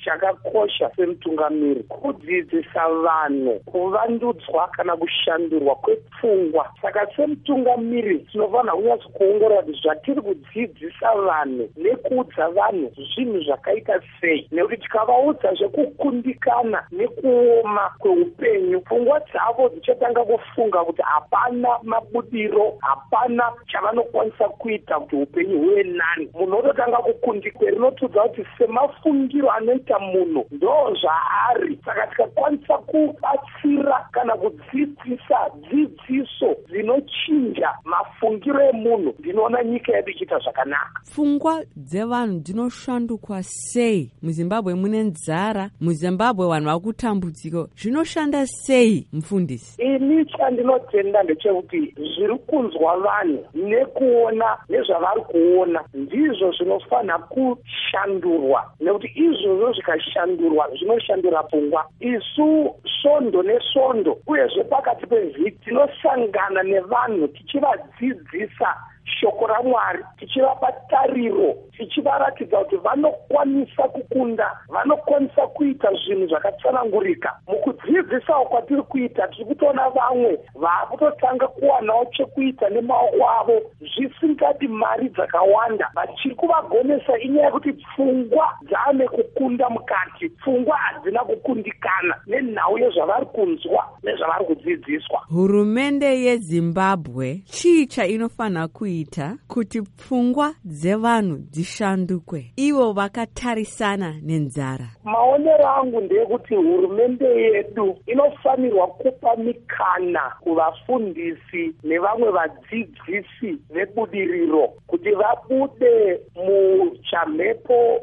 chakakosha semutungamiri kudzidzisa vanhu kuvandudzwa kana kushandurwa kwepfungwa. Saka semutungamiri tinofanira kunyatso kuongorora kuti zvatiri kudzidzisa vanhu nekuudza vanhu zvinhu zvakaita sei, nekuti tikavaudza zvekukundikana nekuoma kweupenyu, pfungwa dzavo dzichatanga kufunga kuti hapana mabudiro, hapana chavanokwanisa kuita kuti upenyu huve nani. Munhu ototanga kukundikwa. Rinotudza kuti semafungiro anoita munhu ndo zvaari. Saka tikakwanisa kubatsira kana kudzidzisa dzidziso dzinochinja mafungiro emunhu, ndinoona nyika yedu ichiita zvakanaka. Pfungwa dzevanhu dzinoshandukwa sei? MuZimbabwe mune nzara, muZimbabwe vanhu vakutambudzika, zvinoshanda sei mufundisi? Ini chandinotenda ndechekuti zviri kunzwa vanhu nekuona nezvavari kuona ndizvo zvinofanira kushandurwa, nekuti izvozvo zvikashandurwa zvinoshandura pfungwa. Isu svondo nesvondo uyezve pakati pevhiki tinosangana nevanhu tichivadzidzisa shoko raMwari, tichivapa tariro, tichivaratidza kuti vanokwanisa kukunda, vanokwanisa kuita zvinhu zvakatsanangurika. Mukudzidzisawo kwatiri kuita tiri kutoona vamwe vaakutotanga kuwanawo chekuita nemaoko avo zvisingadi mari dzakawanda. Vachiri kuvagonesa inyaya yekuti pfungwa dzaane kukunda mukati, pfungwa hadzina kukundikana nenhau yezvavari kunzwa nezvavari kudzidziswa. Hurumende yeZimbabwe chii chainofanira kuita kuti pfungwa dzevanhu dzishandukwe, ivo vakatarisana nenzara? Maonero angu ndeyekuti hurumende yedu inofanirwa kupa mikana kuvafundisi nevamwe vadzidzisi vebudiriro kuti vabude muchamhepo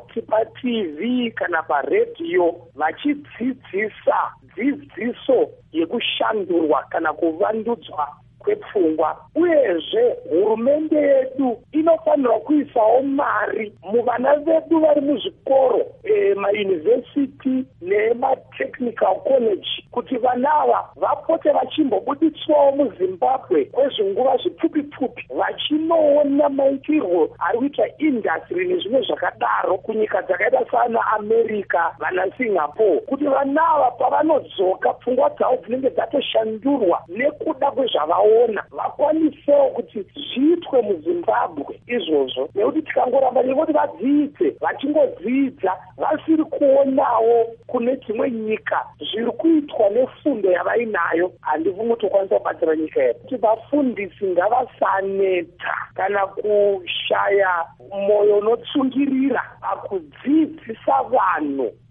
paTV kana paredhiyo vachidzidzisa dzidziso yekushandurwa kana kuvandudzwa kwepfungwa. Uyezve hurumende yedu inofanirwa kuisawo mari muvana vedu vari muzvikoro, mayunivhesiti nematechnical college, kuti vana ava vapote vachimbobuditswawo muZimbabwe kwezvinguva zvipfupi-pfupi, vachinoona maitirwo ari kuita industry nezvimwe zvakadaro kunyika dzakaita sana America, vana Singapore, kuti vana ava pavanodzoka pfungwa dzavo dzinenge dzatoshandurwa nekuda kwezvavaona, vakwanisewo kuti zviitwe muZimbabwe izvozvo. Nekuti tikangoramba nekuti vadzidze, vachingodzidza vasiri kuonawo kune dzimwe nyika zviri kuitwa nefundo yavainayo, handifuni kuti ukwanisa kubatsira nyika yedu. Kuti vafundisi ngavasaneta kana kushaya moyo unotsungirira pakudzidzisa vanhu